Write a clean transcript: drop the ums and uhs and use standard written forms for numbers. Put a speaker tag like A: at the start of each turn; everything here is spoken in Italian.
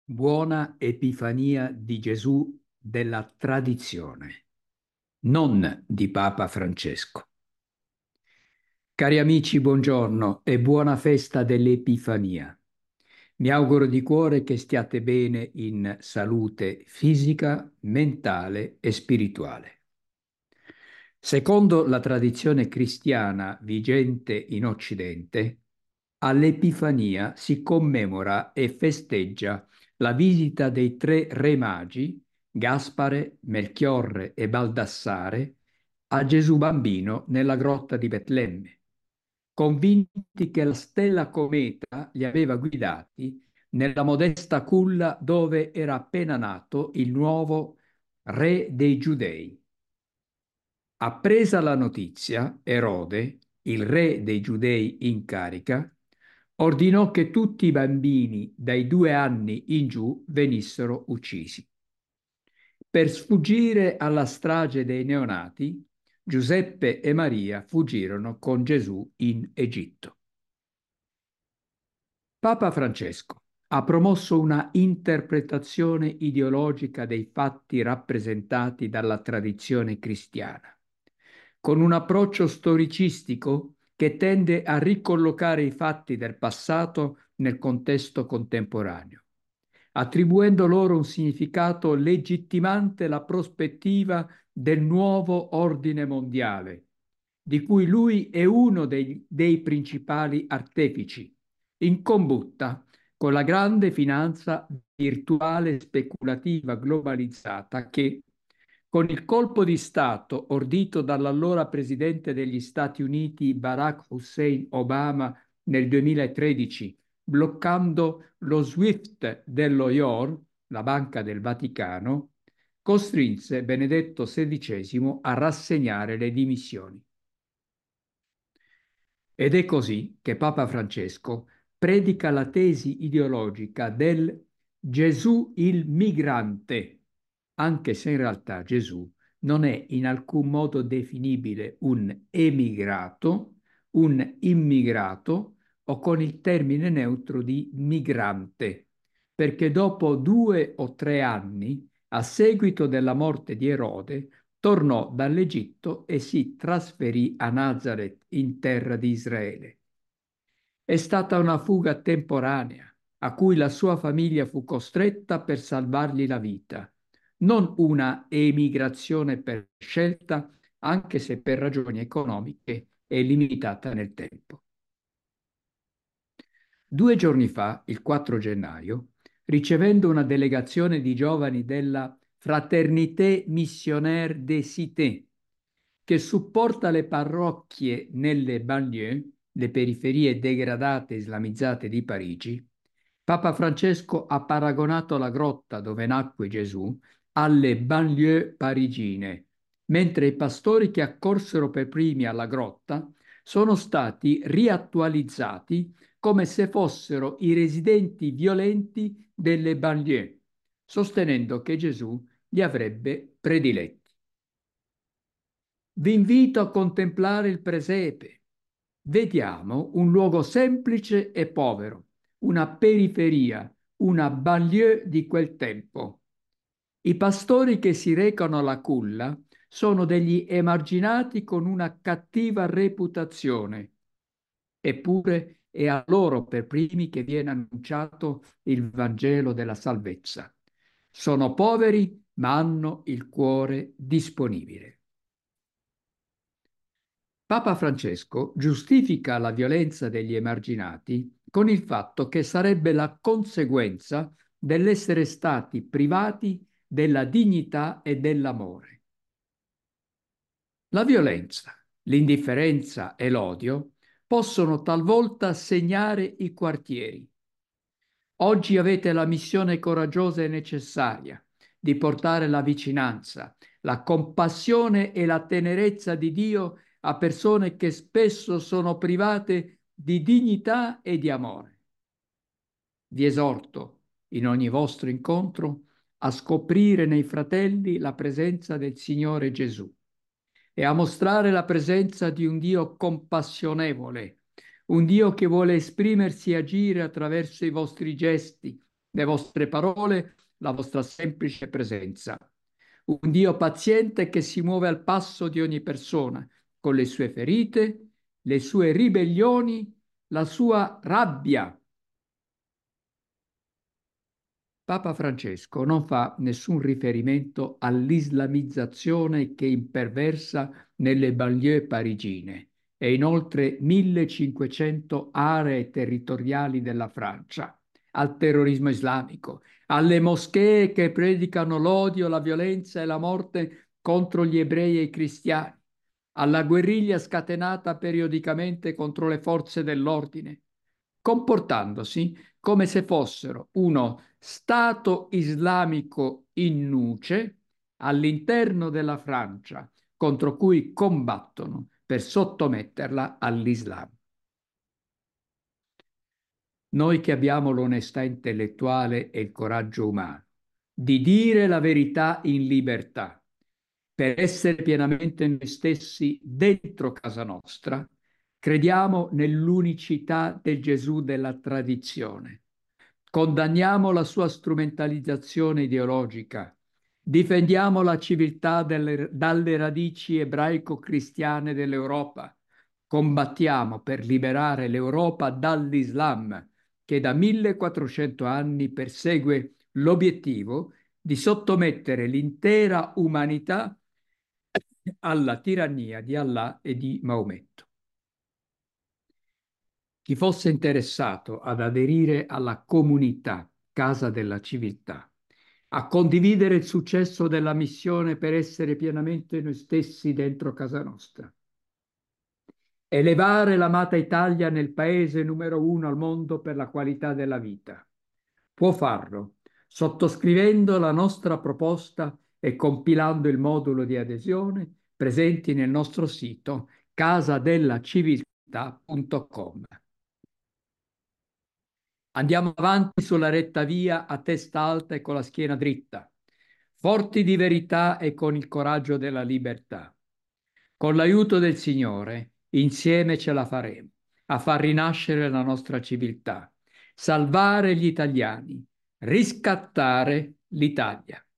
A: Buona Epifania di Gesù della tradizione, non di Papa Francesco. Cari amici, buongiorno e buona festa dell'Epifania. Mi auguro di cuore che stiate bene in salute fisica, mentale e spirituale. Secondo la tradizione cristiana vigente in Occidente, all'Epifania si commemora e festeggia la visita dei tre re magi, Gaspare, Melchiorre e Baldassare, a Gesù bambino nella grotta di Betlemme, convinti che la stella cometa li aveva guidati nella modesta culla dove era appena nato il nuovo re dei Giudei. Appresa la notizia, Erode, il re dei Giudei in carica, ordinò che tutti i bambini dai 2 anni in giù venissero uccisi. Per sfuggire alla strage dei neonati, Giuseppe e Maria fuggirono con Gesù in Egitto. Papa Francesco ha promosso una interpretazione ideologica dei fatti rappresentati dalla tradizione cristiana, con un approccio storicistico che tende a ricollocare i fatti del passato nel contesto contemporaneo, attribuendo loro un significato legittimante la prospettiva del nuovo ordine mondiale, di cui lui è uno dei principali artefici, in combutta con la grande finanza virtuale e speculativa globalizzata che, con il colpo di Stato ordito dall'allora presidente degli Stati Uniti Barack Hussein Obama nel 2013, bloccando lo SWIFT dello IOR, la Banca del Vaticano, costrinse Benedetto XVI a rassegnare le dimissioni. Ed è così che Papa Francesco predica la tesi ideologica del Gesù il migrante, anche se in realtà Gesù non è in alcun modo definibile un emigrato, un immigrato o con il termine neutro di migrante, perché dopo 2 o 3 anni, a seguito della morte di Erode, tornò dall'Egitto e si trasferì a Nazareth in terra di Israele. È stata una fuga temporanea a cui la sua famiglia fu costretta per salvargli la vita, non una emigrazione per scelta, anche se per ragioni economiche e limitata nel tempo. 2 giorni fa, il 4 gennaio, ricevendo una delegazione di giovani della Fraternité Missionnaire des Cités, che supporta le parrocchie nelle banlieue, le periferie degradate e islamizzate di Parigi, Papa Francesco ha paragonato la grotta dove nacque Gesù alle banlieue parigine, mentre i pastori che accorsero per primi alla grotta sono stati riattualizzati come se fossero i residenti violenti delle banlieue, sostenendo che Gesù li avrebbe prediletti. Vi invito a contemplare il presepe. Vediamo un luogo semplice e povero, una periferia, una banlieue di quel tempo. I pastori che si recano alla culla sono degli emarginati con una cattiva reputazione, eppure è a loro per primi che viene annunciato il Vangelo della salvezza. Sono poveri, ma hanno il cuore disponibile. Papa Francesco giustifica la violenza degli emarginati con il fatto che sarebbe la conseguenza dell'essere stati privati della dignità e dell'amore. La violenza, l'indifferenza e l'odio possono talvolta segnare i quartieri. Oggi avete la missione coraggiosa e necessaria di portare la vicinanza, la compassione e la tenerezza di Dio a persone che spesso sono private di dignità e di amore. Vi esorto in ogni vostro incontro a scoprire nei fratelli la presenza del Signore Gesù e a mostrare la presenza di un Dio compassionevole, un Dio che vuole esprimersi e agire attraverso i vostri gesti, le vostre parole, la vostra semplice presenza. Un Dio paziente che si muove al passo di ogni persona, con le sue ferite, le sue ribellioni, la sua rabbia. Papa Francesco non fa nessun riferimento all'islamizzazione che imperversa nelle banlieue parigine e in oltre 1500 aree territoriali della Francia, al terrorismo islamico, alle moschee che predicano l'odio, la violenza e la morte contro gli ebrei e i cristiani, alla guerriglia scatenata periodicamente contro le forze dell'ordine, comportandosi come se fossero uno Stato islamico in nuce all'interno della Francia, contro cui combattono per sottometterla all'Islam. Noi che abbiamo l'onestà intellettuale e il coraggio umano di dire la verità in libertà, per essere pienamente noi stessi dentro casa nostra, crediamo nell'unicità del Gesù della tradizione. Condanniamo la sua strumentalizzazione ideologica. Difendiamo la civiltà dalle radici ebraico-cristiane dell'Europa. Combattiamo per liberare l'Europa dall'Islam, che da 1400 anni persegue l'obiettivo di sottomettere l'intera umanità alla tirannia di Allah e di Maometto. Chi fosse interessato ad aderire alla comunità Casa della Civiltà, a condividere il successo della missione per essere pienamente noi stessi dentro casa nostra, elevare l'amata Italia nel paese numero uno al mondo per la qualità della vita, può farlo sottoscrivendo la nostra proposta e compilando il modulo di adesione presenti nel nostro sito casadellaciviltà.com. Andiamo avanti sulla retta via a testa alta e con la schiena dritta, forti di verità e con il coraggio della libertà. Con l'aiuto del Signore, insieme ce la faremo a far rinascere la nostra civiltà, salvare gli italiani, riscattare l'Italia.